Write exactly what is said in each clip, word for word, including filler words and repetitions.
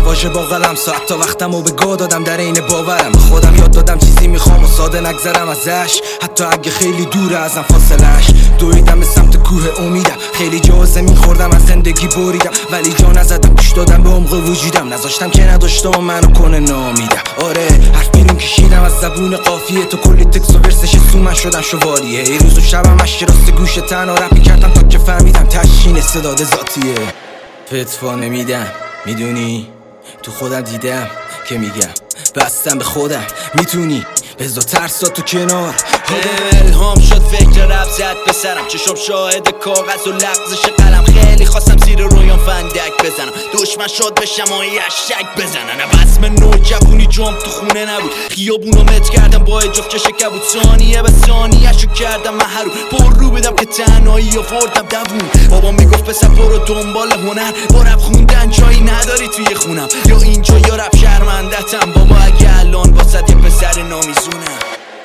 واژه با قلم ساعت تا وقتمو به گاه دادم در عین باورم. خودم یاد دادم چیزی میخوام و ساده نگذرم ازش، حتی اگه خیلی دوره ازم فاصلش. دویدم به سمت کوه امیدم، خیلی جا زمین خوردم از زندگی بریدم، ولی جا نزدم گوش دادم به عمق وجودم. نذاشتم که نداشتم و منو کنه نامیدم. آره حرف بیرون کشیدم از زبون قافیه، تو کلی تکس و ورسش سو من شدم شوالیه. ای روز و شبم مشتی راست گوش تنها رپ میکردم تا که فهمیدم تشین استعداد ذاتیه. فتوا نمیدم میدونی، تو خودم دیدم که میگم بستم به خودم میتونی بذار ترسا تو کنار. الهام شد فکر رپ زد به سرم، چشم شاهد کاغذ و لغزش قلم. خیلی خواستم زیر رویان فندک بزنم، دشمن شد بشم و یشک بزنن. بسم نوجوانی جام تو خونه نبود، خیابونو مت کردم با جفت چش کبود. ثانیه به ثانیه شو کردم محروم، پر رو بدم که تنهایی آوردم دوون. بابا میگفت پسر برو دنبال هنر، با رپ خوندن جایی نداری توی خونم. یا اینجا یا رپ شرمندتم بابا، اگه الان واسه یه پسر نامیزونم.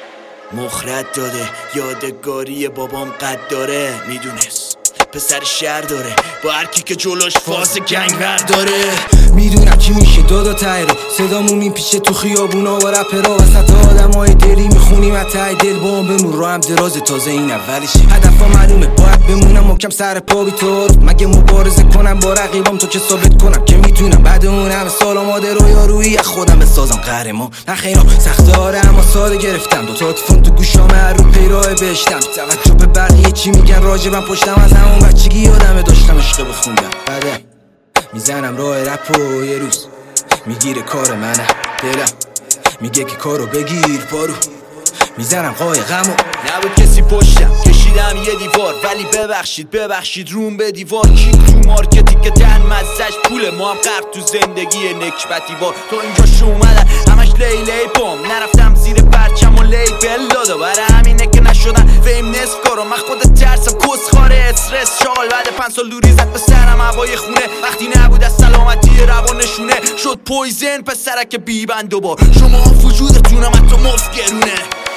مخرد داده یادگاری بابام قد داره، میدونست پسر شهر داره با هر کی که جلوش فاز گنگ برداره. میدونم چی میشه دادا تایی رو، صدامون میپیشه تو خیابونا و رپرا. وسط آدمای دلی میخونیم از ته دل، با بمون رو هم دراز تازه این اولیش. هدفا معلومه باید بمونم محکم سر پا بی تعارف. مگه مبارزه کنم با رقیبام تا که ثابت کنم که میتونم بعد اون همه سال آماده رویارویی از خودم بسازم قهرمان. نه خیرا سخته آره اما ساده گرفتم، دو تا تلفن تو گوشام هر رو پیراه بهشتم. توجه به بقیه چی میگن راجبم پشتم، از همون بچگی یادمه داشتم عشق بخوندم. بعدم میزنم راه رپ و یه روز میگیره کار منم، دلم میگه که کارو بگیر پارو. میزنم قایقمو نبود کسی پشتم، کشیدم یه دیوار. ولی ببخشید ببخشید روم به دیوار. کیک تو مارکتی که تن مزش پول، ما هم غرق تو زندگی نکبتی بار. تو اینجا شو اومدن همش لیلی پام، نرفتم زیر پرچم و لیبل دادا. برای همینه که نشدن فیم نصف کارو. من خود ترسم کسخاره استرس شال، بعد پنج سال دوری زد به سرم هوای خونه. وقتی نبود از سلامتی روان نشونه، شد پویزن پسرک بی بند دوبار. شما وجودتونم حتی مفت گرونه.